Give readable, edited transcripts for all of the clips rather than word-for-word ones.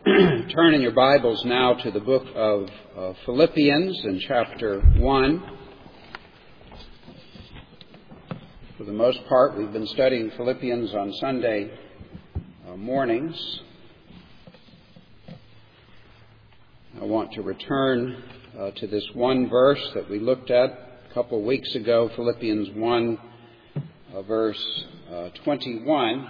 turn in your Bibles now to the book of Philippians in chapter 1. For the most part, we've been studying Philippians on Sunday mornings. I want to return to this one verse that we looked at a couple of weeks ago, Philippians 1, verse 21.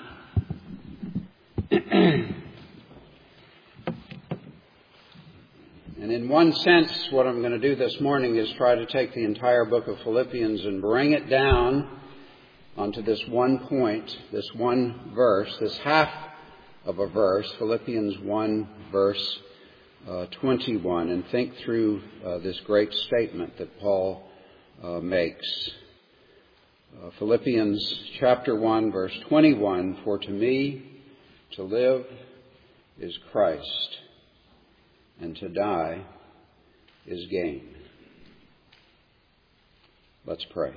And in one sense, what I'm going to do this morning is try to take the entire book of Philippians and bring it down onto this one point, this one verse, this half of a verse, Philippians 1, verse 21, and think through this great statement that Paul makes. Philippians chapter 1, verse 21, "For to me to live is Christ, and to die is gain." Let's pray.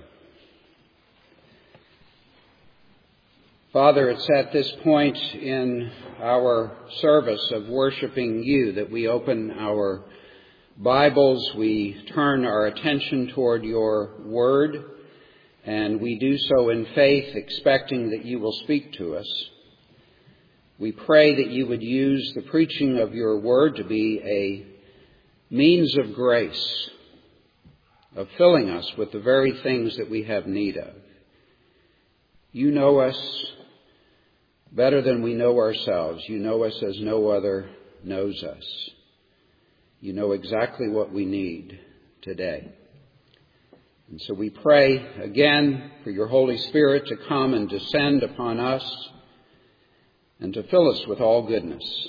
Father, it's at this point in our service of worshiping you that we open our Bibles, we turn our attention toward your word, and we do so in faith, expecting that you will speak to us. We pray that you would use the preaching of your word to be a means of grace, of filling us with the very things that we have need of. You know us better than we know ourselves. You know us as no other knows us. You know exactly what we need today. And so we pray again for your Holy Spirit to come and descend upon us and to fill us with all goodness.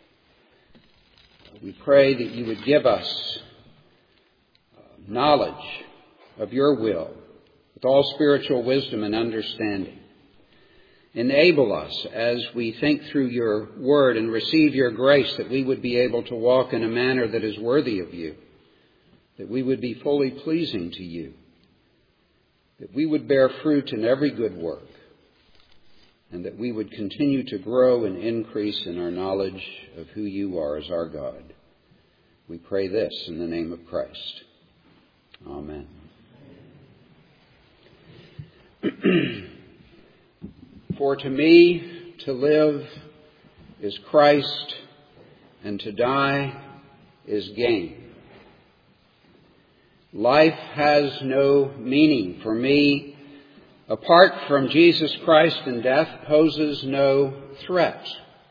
We pray that you would give us knowledge of your will with all spiritual wisdom and understanding. Enable us as we think through your word and receive your grace that we would be able to walk in a manner that is worthy of you, that we would be fully pleasing to you, that we would bear fruit in every good work, and that we would continue to grow and increase in our knowledge of who you are as our God. We pray this in the name of Christ. Amen. For to me to live is Christ, and to die is gain. Life has no meaning for me apart from Jesus Christ, and death poses no threat.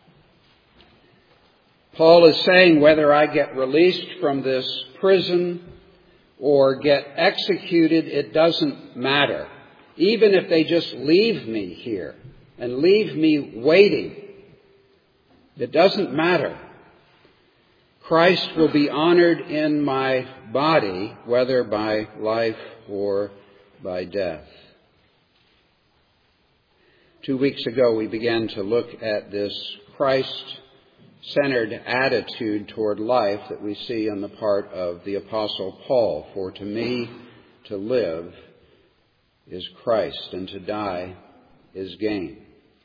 Paul is saying whether I get released from this prison or get executed, it doesn't matter. Even if they just leave me here and leave me waiting, it doesn't matter. Christ will be honored in my body, whether by life or by death. 2 weeks ago, we began to look at this Christ-centered attitude toward life that we see on the part of the Apostle Paul. For to me to live is Christ, and to die is gain.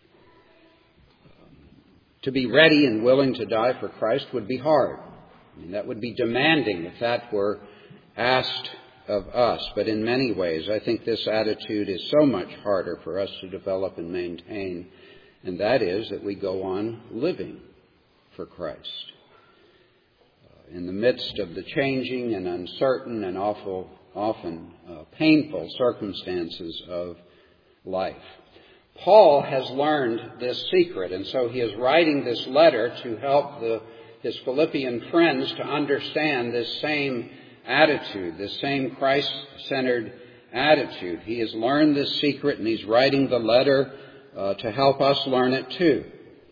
To be ready and willing to die for Christ would be hard. That would be demanding if that were asked of us. But in many ways, I think this attitude is so much harder for us to develop and maintain, and that is that we go on living for Christ. In the midst of the changing and uncertain and often painful circumstances of life. Paul has learned this secret, and so he is writing this letter to help his Philippian friends to understand this same attitude, this same Christ-centered attitude. He has learned this secret, and he's writing the letter to help us learn it too.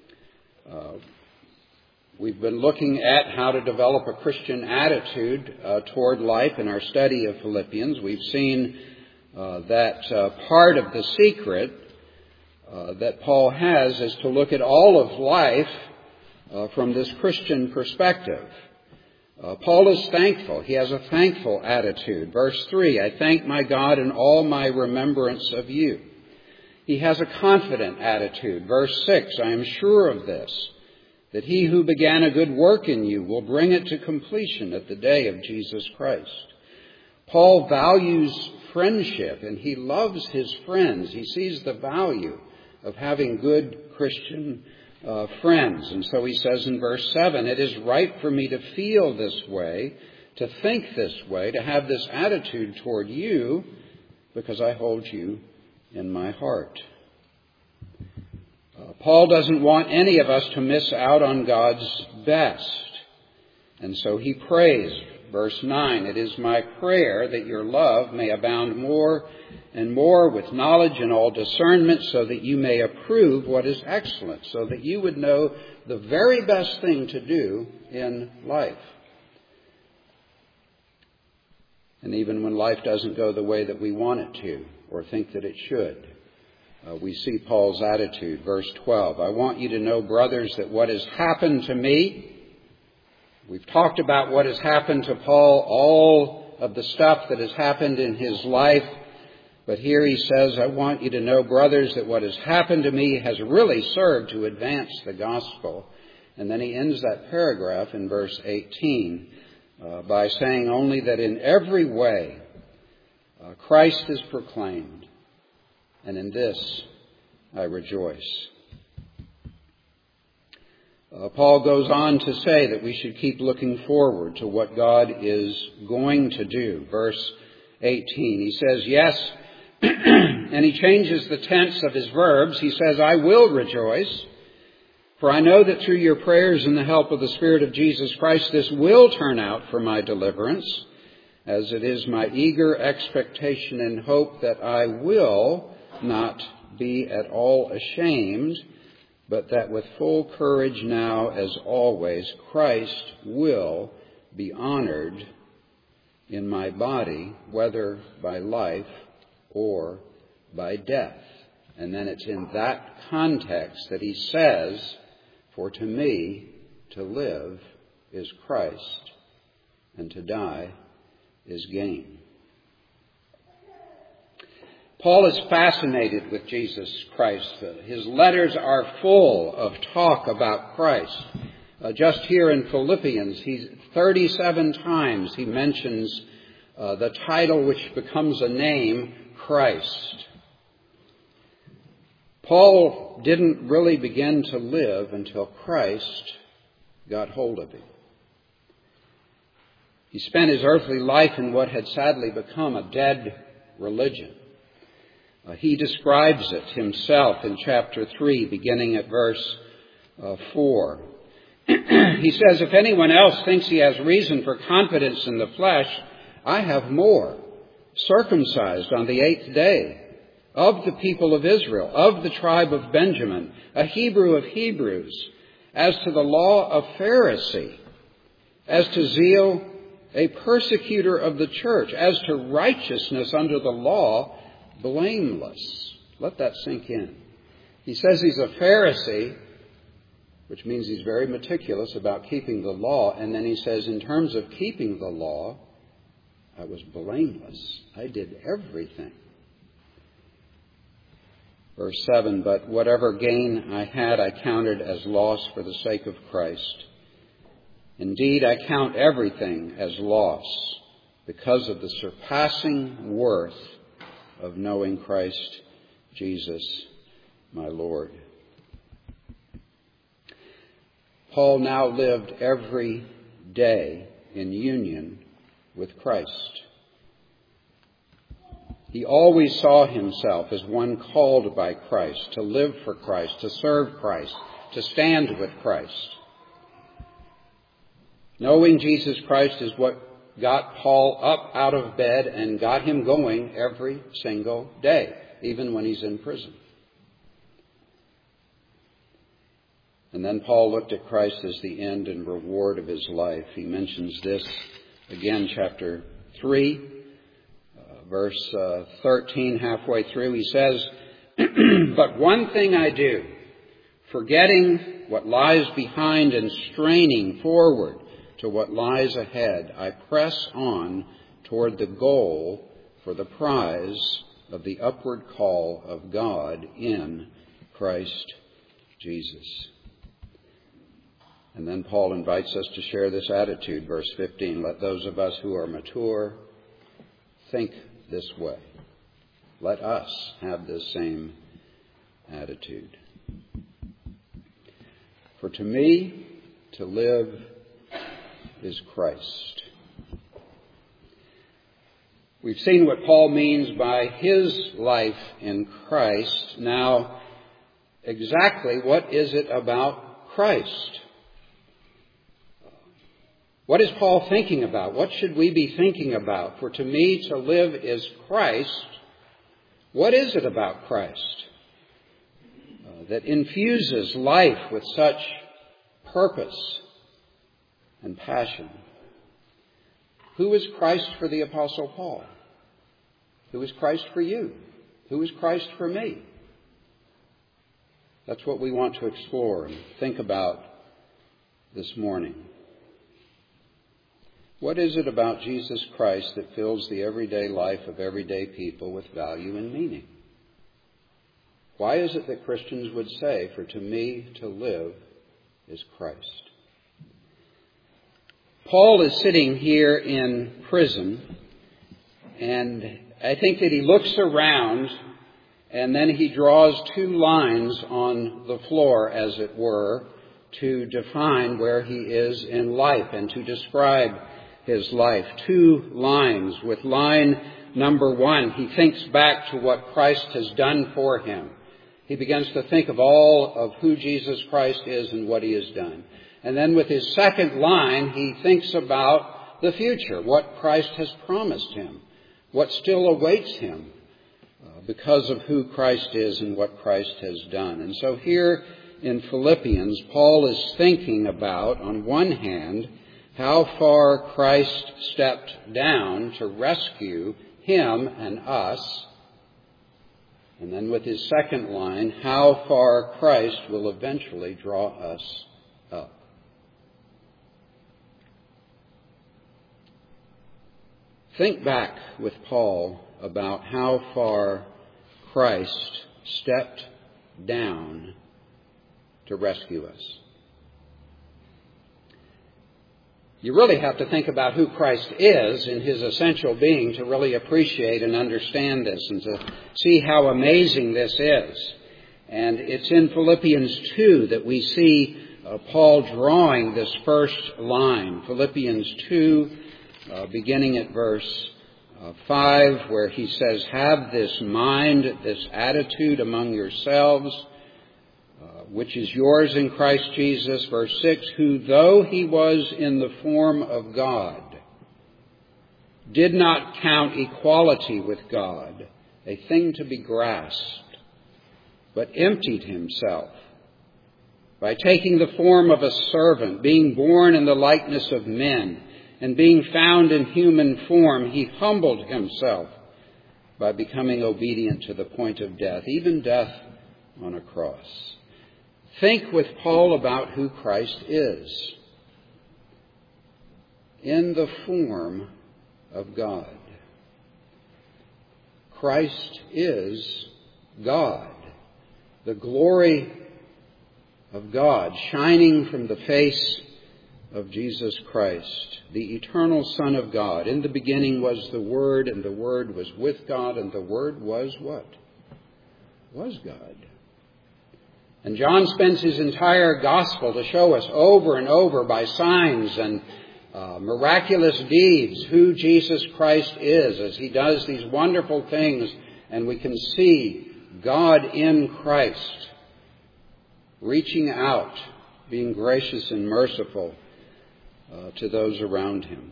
We've been looking at how to develop a Christian attitude toward life in our study of Philippians. We've seen that part of the secret that Paul has is to look at all of life from this Christian perspective. Paul is thankful. He has a thankful attitude. Verse 3, "I thank my God in all my remembrance of you." He has a confident attitude. Verse 6, "I am sure of this, that he who began a good work in you will bring it to completion at the day of Jesus Christ. Paul values friendship, and he loves his friends. He sees the value of having good Christian friends. And so he says in verse 7, it is right for me to feel this way, to think this way, to have this attitude toward you, because I hold you in my heart. Paul doesn't want any of us to miss out on God's best. And so he prays, verse 9, it is my prayer that your love may abound more and more with knowledge and all discernment, so that you may approve what is excellent, so that you would know the very best thing to do in life. And even when life doesn't go the way that we want it to or think that it should, we see Paul's attitude. Verse 12, I want you to know, brothers, that what has happened to me, we've talked about what has happened to Paul, all of the stuff that has happened in his life. But here he says, I want you to know, brothers, that what has happened to me has really served to advance the gospel. And then he ends that paragraph in verse 18 by saying only that in every way Christ is proclaimed, and in this I rejoice. Paul goes on to say that we should keep looking forward to what God is going to do. Verse 18, he says, yes, and he changes the tense of his verbs. He says, I will rejoice, for I know that through your prayers and the help of the Spirit of Jesus Christ, this will turn out for my deliverance, as it is my eager expectation and hope that I will not be at all ashamed, but that with full courage now, as always, Christ will be honored in my body, whether by life or by death. And then it's in that context that he says, for to me to live is Christ, and to die is gain. Paul is fascinated with Jesus Christ. His letters are full of talk about Christ. Just here in Philippians, 37 times he mentions the title which becomes a name, Christ. Paul didn't really begin to live until Christ got hold of him. He spent his earthly life in what had sadly become a dead religion. He describes it himself in chapter 3, beginning at verse 4. He says, if anyone else thinks he has reason for confidence in the flesh, I have more. Circumcised on the 8th day, of the people of Israel, of the tribe of Benjamin, a Hebrew of Hebrews, as to the law of Pharisee, as to zeal, a persecutor of the church, as to righteousness under the law, blameless. Let that sink in. He says he's a Pharisee, which means he's very meticulous about keeping the law. And then he says, in terms of keeping the law, I was blameless. I did everything. Verse 7, but whatever gain I had, I counted as loss for the sake of Christ. Indeed, I count everything as loss because of the surpassing worth of knowing Christ Jesus, my Lord. Paul now lived every day in union with Christ. He always saw himself as one called by Christ, to live for Christ, to serve Christ, to stand with Christ. Knowing Jesus Christ is what got Paul up out of bed and got him going every single day, even when he's in prison. And then Paul looked at Christ as the end and reward of his life. He mentions this again, chapter 3, verse 13, halfway through. He says, but one thing I do, forgetting what lies behind and straining forward to what lies ahead, I press on toward the goal for the prize of the upward call of God in Christ Jesus. And then Paul invites us to share this attitude, verse 15. Let those of us who are mature think this way. Let us have this same attitude. For to me, to live is Christ. We've seen what Paul means by his life in Christ. Now, exactly what is it about Christ? What is Paul thinking about? What should we be thinking about? For to me, to live is Christ. What is it about Christ that infuses life with such purpose and passion? Who is Christ for the Apostle Paul? Who is Christ for you? Who is Christ for me? That's what we want to explore and think about this morning. What is it about Jesus Christ that fills the everyday life of everyday people with value and meaning? Why is it that Christians would say, for to me to live is Christ? Paul is sitting here in prison, and I think that he looks around and then he draws two lines on the floor, as it were, to define where he is in life and to describe his life. Two lines. With line number 1, he thinks back to what Christ has done for him. He begins to think of all of who Jesus Christ is and what he has done. And then with his second line, he thinks about the future, what Christ has promised him, what still awaits him because of who Christ is and what Christ has done. And so here in Philippians, Paul is thinking about, on one hand, how far Christ stepped down to rescue him and us. And then with his second line, how far Christ will eventually draw us up. Think back with Paul about how far Christ stepped down to rescue us. You really have to think about who Christ is in his essential being to really appreciate and understand this and to see how amazing this is. And it's in Philippians 2 that we see Paul drawing this first line. Philippians 2, beginning at verse 5, where he says, have this mind, this attitude among yourselves, which is yours in Christ Jesus. Verse 6, who though he was in the form of God, did not count equality with God a thing to be grasped, but emptied himself by taking the form of a servant, being born in the likeness of men, and being found in human form, he humbled himself by becoming obedient to the point of death, even death on a cross. Think with Paul about who Christ is. In the form of God. Christ is God. The glory of God shining from the face of Jesus Christ, the eternal Son of God. In the beginning was the Word, and the Word was with God, and the Word was what? Was God. And John spends his entire gospel to show us over and over by signs and miraculous deeds who Jesus Christ is as he does these wonderful things, and we can see God in Christ reaching out, being gracious and merciful to those around him.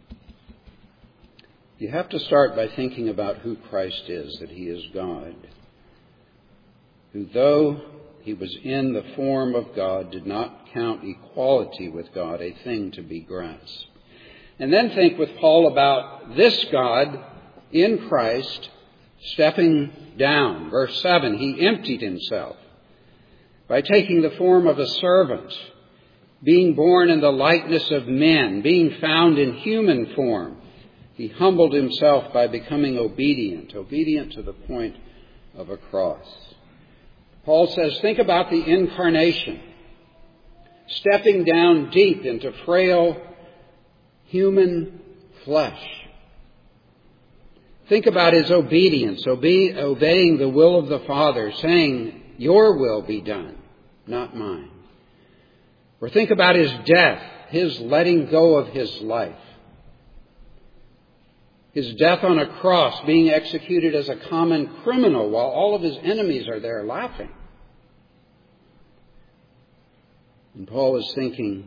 You have to start by thinking about who Christ is, that he is God, who though he was in the form of God, did not count equality with God a thing to be grasped. And then think with Paul about this God in Christ stepping down. Verse 7, he emptied himself by taking the form of a servant, being born in the likeness of men, being found in human form. He humbled himself by becoming obedient to the point of a cross. Paul says, think about the incarnation. stepping down deep into frail human flesh. Think about his obedience, obeying the will of the Father, saying, "Your will be done, not mine." Or think about his death, his letting go of his life. His death on a cross, being executed as a common criminal while all of his enemies are there laughing. And Paul is thinking,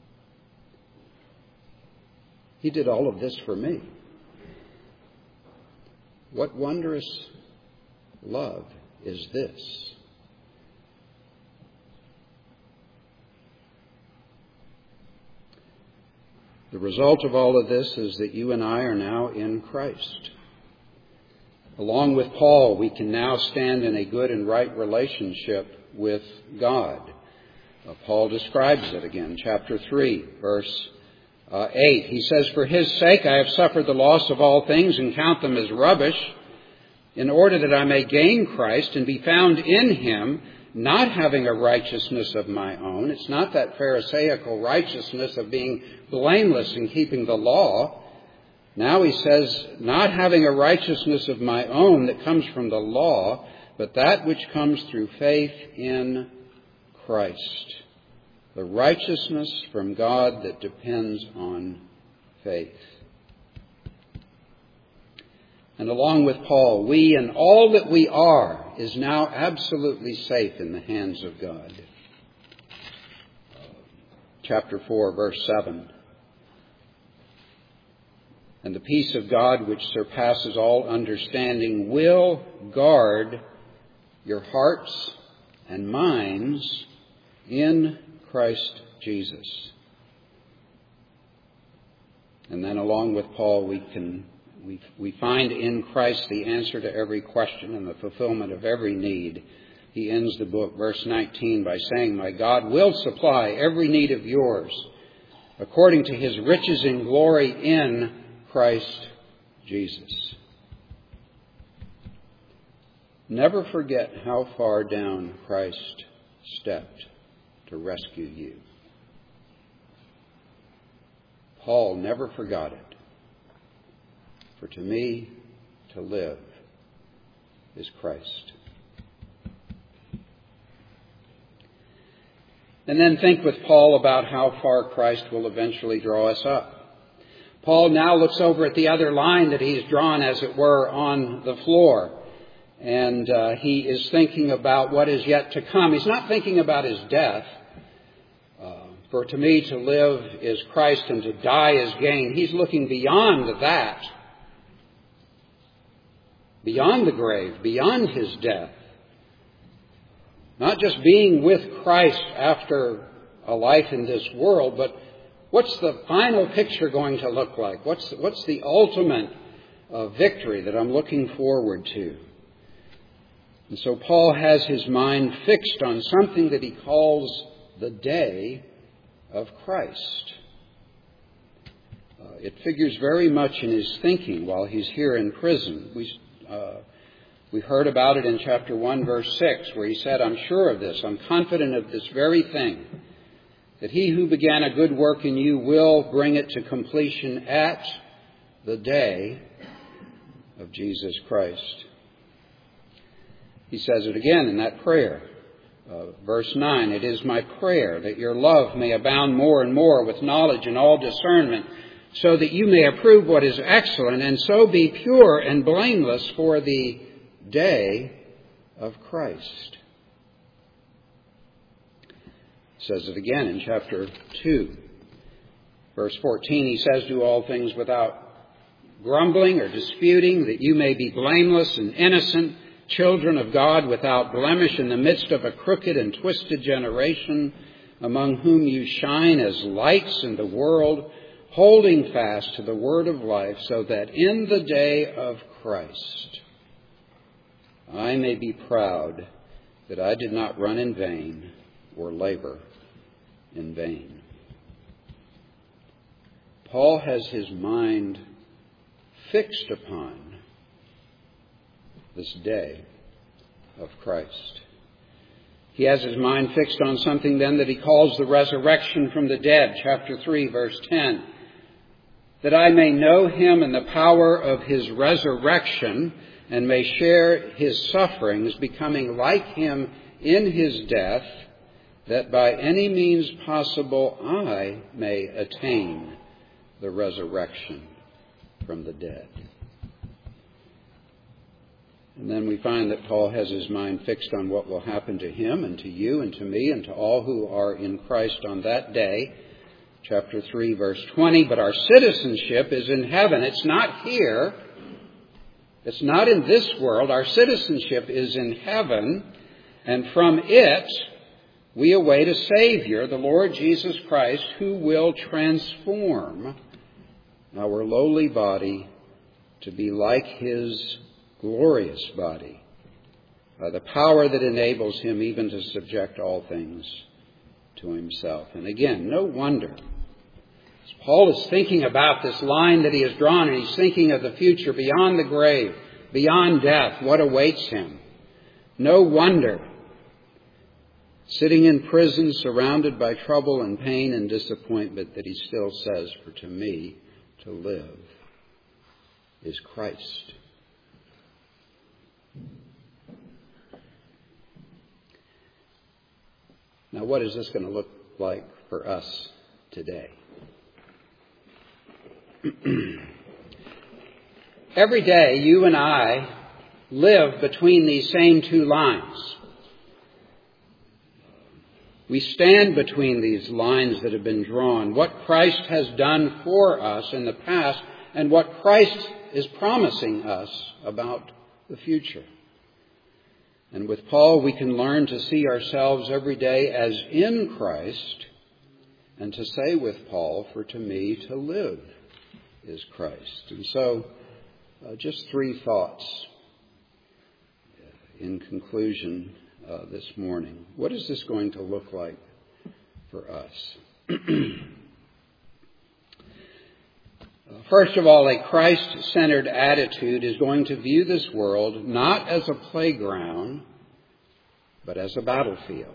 he did all of this for me. What wondrous love is this? The result of all of this is that you and I are now in Christ. Along with Paul, we can now stand in a good and right relationship with God. Paul describes it again, chapter 3, verse 8. He says, "For his sake I have suffered the loss of all things and count them as rubbish, in order that I may gain Christ and be found in him, not having a righteousness of my own." It's not that Pharisaical righteousness of being blameless and keeping the law. Now he says, "Not having a righteousness of my own that comes from the law, but that which comes through faith in Christ." The righteousness from God that depends on faith. And along with Paul, we and all that we are is now absolutely safe in the hands of God. Chapter 4, verse 7. "And the peace of God, which surpasses all understanding, will guard your hearts and minds in Christ Jesus." And then along with Paul, we find in Christ the answer to every question and the fulfillment of every need. He ends the book, verse 19, by saying, "My God will supply every need of yours according to his riches in glory in Christ Jesus." Never forget how far down Christ stepped to rescue you. Paul never forgot it. "For to me, to live is Christ." And then think with Paul about how far Christ will eventually draw us up. Paul now looks over at the other line that he's drawn, as it were, on the floor. And he is thinking about what is yet to come. He's not thinking about his death. "For to me to live is Christ and to die is gain." He's looking beyond that. Beyond the grave, beyond his death. Not just being with Christ after a life in this world, but what's the final picture going to look like? What's the ultimate victory that I'm looking forward to? And so Paul has his mind fixed on something that he calls the day of Christ. It figures very much in his thinking while he's here in prison. We heard about it in chapter 1, verse 6, where he said, "I'm sure of this, I'm confident of this very thing, that he who began a good work in you will bring it to completion at the day of Jesus Christ." He says it again in that prayer. Verse 9, "It is my prayer that your love may abound more and more with knowledge and all discernment, so that you may approve what is excellent, and so be pure and blameless for the day of Christ." Says it again in chapter 2. Verse 14, he says, "Do all things without grumbling or disputing, that you may be blameless and innocent, children of God without blemish in the midst of a crooked and twisted generation, among whom you shine as lights in the world, holding fast to the word of life, so that in the day of Christ I may be proud that I did not run in vain or labor in vain." Paul has his mind fixed upon this day of Christ. He has his mind fixed on something then that he calls the resurrection from the dead, chapter 3, verse 10. That I may know him and the power of his resurrection and may share his sufferings, becoming like him in his death, that by any means possible I may attain the resurrection from the dead. And then we find that Paul has his mind fixed on what will happen to him and to you and to me and to all who are in Christ on that day. Chapter 3, verse 20, but our citizenship is in heaven. It's not here. It's not in this world. Our citizenship is in heaven, and from it we await a Savior, the Lord Jesus Christ, who will transform our lowly body to be like his glorious body, by the power that enables him even to subject all things to himself. And again, no wonder, as Paul is thinking about this line that he has drawn, and he's thinking of the future beyond the grave, beyond death, what awaits him. No wonder, sitting in prison, surrounded by trouble and pain and disappointment, that he still says, for to me to live is Christ. Now, what is this going to look like for us today? Every day, you and I live between these same two lines. We stand between these lines that have been drawn. What Christ has done for us in the past and what Christ is promising us about the future. And with Paul, we can learn to see ourselves every day as in Christ and to say with Paul, for to me to live is Christ. And so, just three thoughts in conclusion this morning. What is this going to look like for us? First of all, a Christ-centered attitude is going to view this world not as a playground, but as a battlefield.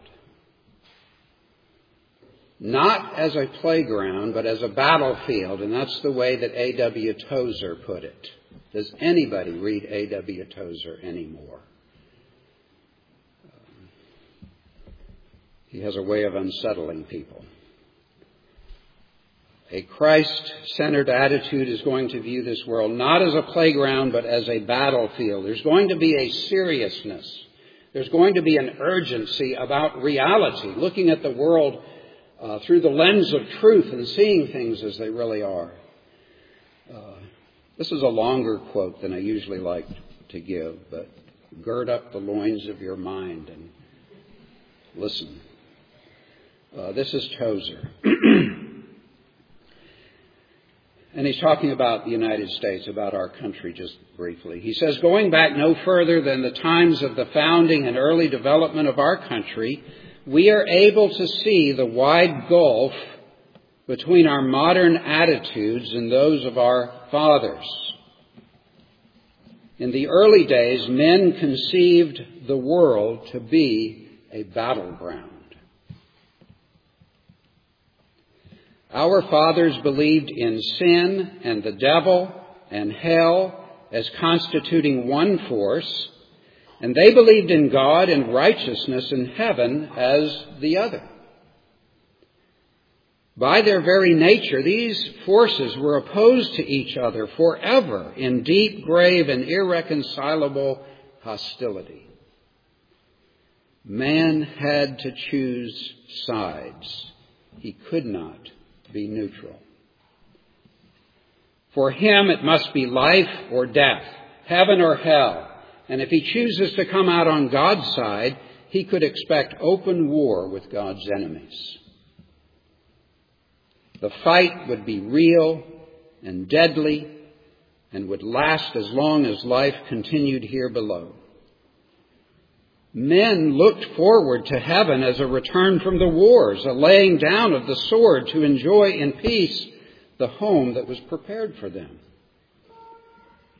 Not as a playground, but as a battlefield. And that's the way that A.W. Tozer put it. Does anybody read A.W. Tozer anymore? He has a way of unsettling people. A Christ-centered attitude is going to view this world not as a playground, but as a battlefield. There's going to be a seriousness. There's going to be an urgency about reality, looking at the world through the lens of truth and seeing things as they really are. This is a longer quote than I usually like to give, but gird up the loins of your mind and listen. This is Tozer. And he's talking about the United States, about our country just briefly. He says, going back no further than the times of the founding and early development of our country, we are able to see the wide gulf between our modern attitudes and those of our fathers. In the early days, men conceived the world to be a battleground. Our fathers believed in sin and the devil and hell as constituting one force, and they believed in God and righteousness and heaven as the other. By their very nature, these forces were opposed to each other forever in deep, grave, and irreconcilable hostility. Man had to choose sides. He could not be neutral. For him, it must be life or death, heaven or hell. And if he chooses to come out on God's side, he could expect open war with God's enemies. The fight would be real and deadly and would last as long as life continued here below. Men looked forward to heaven as a return from the wars, a laying down of the sword to enjoy in peace the home that was prepared for them.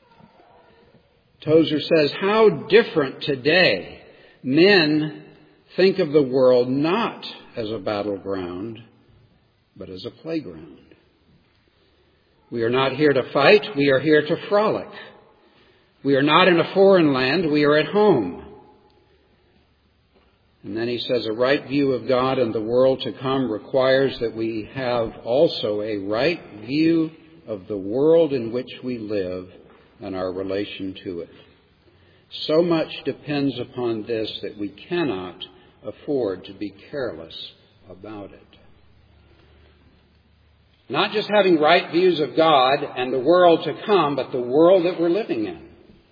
Tozer says, how different today. Men think of the world not as a battleground, but as a playground. We are not here to fight, we are here to frolic. We are not in a foreign land, we are at home. And then he says, a right view of God and the world to come requires that we have also a right view of the world in which we live and our relation to it. So much depends upon this that we cannot afford to be careless about it. Not just having right views of God and the world to come, but the world that we're living in.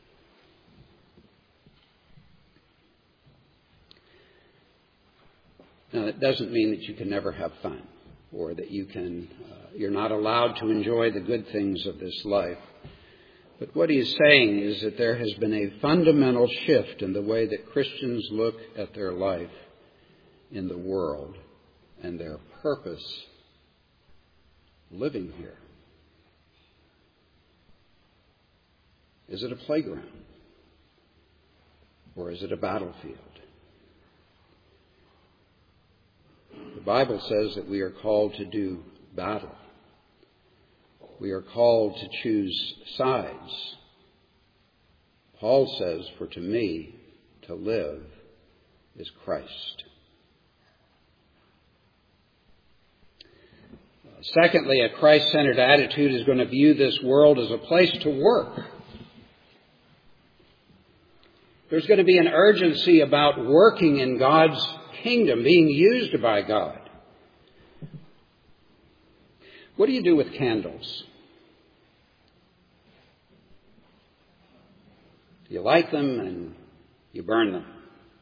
Now, that doesn't mean that you can never have fun or that you're not allowed to enjoy the good things of this life. But what he is saying is that there has been a fundamental shift in the way that Christians look at their life in the world and their purpose living here. Is it a playground? Or is it a battlefield? The Bible says that we are called to do battle. We are called to choose sides. Paul says, for to me, to live is Christ. Secondly, a Christ-centered attitude is going to view this world as a place to work. There's going to be an urgency about working in God's kingdom, being used by God. What do you do with candles? You light them and you burn them.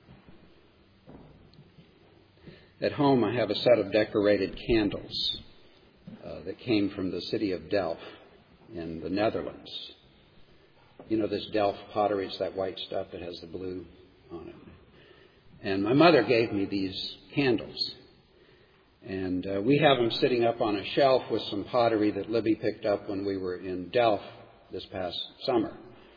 At home, I have a set of decorated candles that came from the city of Delft in the Netherlands. You know this Delft pottery, it's that white stuff that has the blue on it. And my mother gave me these candles. And we have them sitting up on a shelf with some pottery that Libby picked up when we were in Delft this past summer.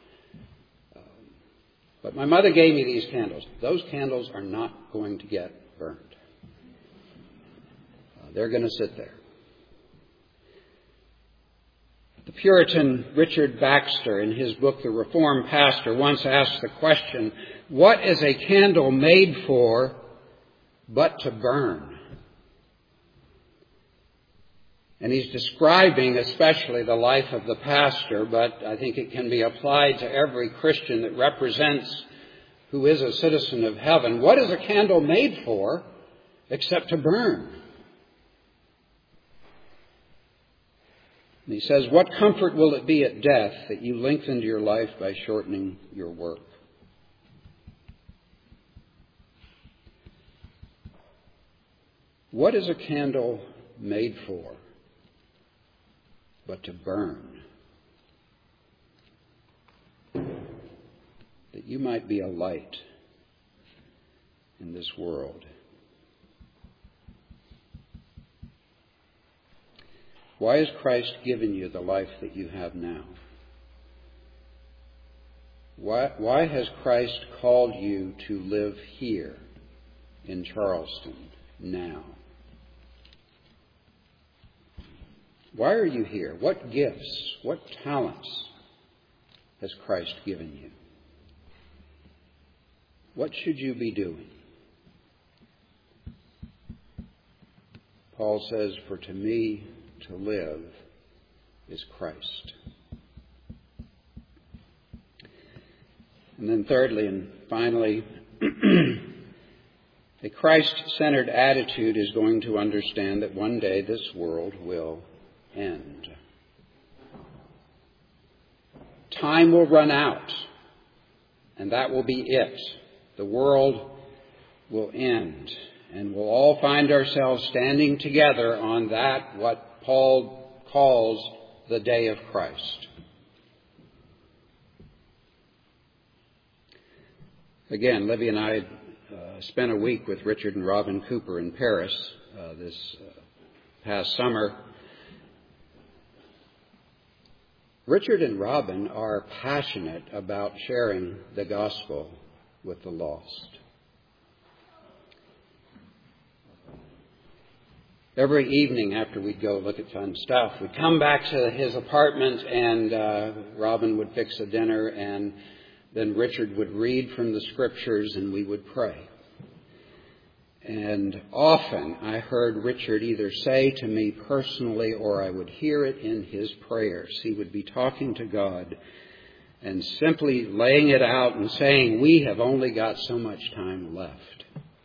But my mother gave me these candles. Those candles are not going to get burned. They're going to sit there. The Puritan Richard Baxter, in his book, The Reformed Pastor, once asked the question, what is a candle made for but to burn? And he's describing especially the life of the pastor, but I think it can be applied to every Christian that represents who is a citizen of heaven. What is a candle made for except to burn? And he says, what comfort will it be at death that you lengthened your life by shortening your work? What is a candle made for but to burn? That you might be a light in this world. Why has Christ given you the life that you have now? Why has Christ called you to live here in Charleston now? Why are you here? What gifts, what talents has Christ given you? What should you be doing? Paul says, for to me to live is Christ. And then thirdly and finally, a Christ-centered attitude is going to understand that one day this world will end. Time will run out, and that will be it. The world will end, and we'll all find ourselves standing together on that, what Paul calls the day of Christ. Again, Libby and I spent a week with Richard and Robin Cooper in Paris this past summer. Richard and Robin are passionate about sharing the gospel with the lost. every evening after we'd go look at fun stuff, we'd come back to his apartment and Robin would fix a dinner, and then Richard would read from the scriptures and we would pray. And often I heard Richard either say to me personally, or I would hear it in his prayers. He would be talking to God and simply laying it out and saying, we have only got so much time left.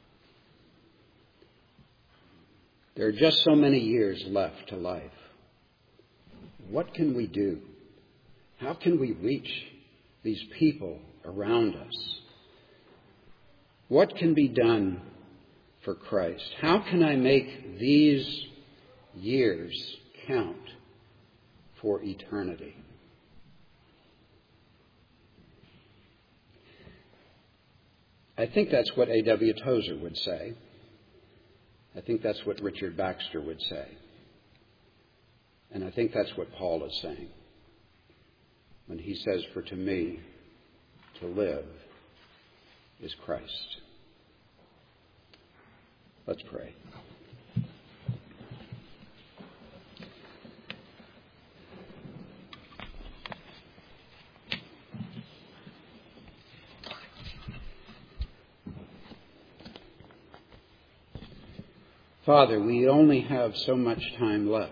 There are just so many years left to life. What can we do? How can we reach these people around us? What can be done for Christ? How can I make these years count for eternity? I think that's what A.W. Tozer would say. I think that's what Richard Baxter would say. And I think that's what Paul is saying when he says, for to me, to live is Christ. Let's pray. Father, we only have so much time left.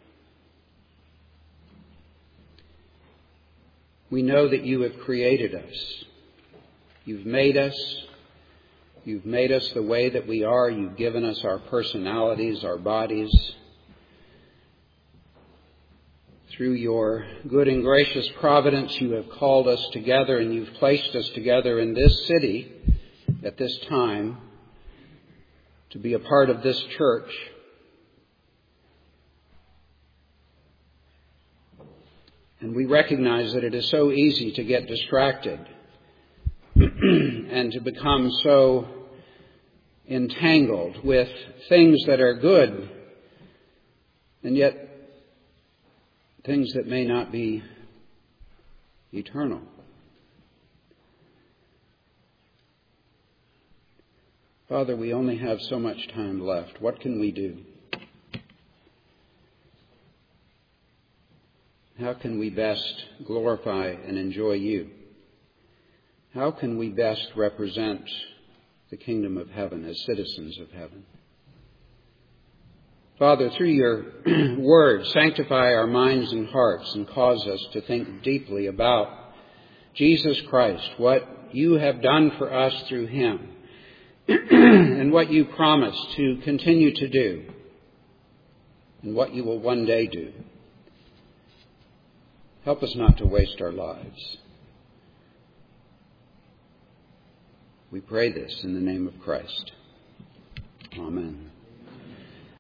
We know that you have created us. You've made us. You've made us the way that we are. You've given us our personalities, our bodies. Through your good and gracious providence, you have called us together and you've placed us together in this city at this time to be a part of this church. And we recognize that it is so easy to get distracted and to become so entangled with things that are good and yet things that may not be eternal. Father, we only have so much time left. What can we do? How can we best glorify and enjoy you? How can we best represent the kingdom of heaven as citizens of heaven? Father, through your word, sanctify our minds and hearts and cause us to think deeply about Jesus Christ, what you have done for us through him, and what you promise to continue to do, and what you will one day do. Help us not to waste our lives. We pray this in the name of Christ. Amen.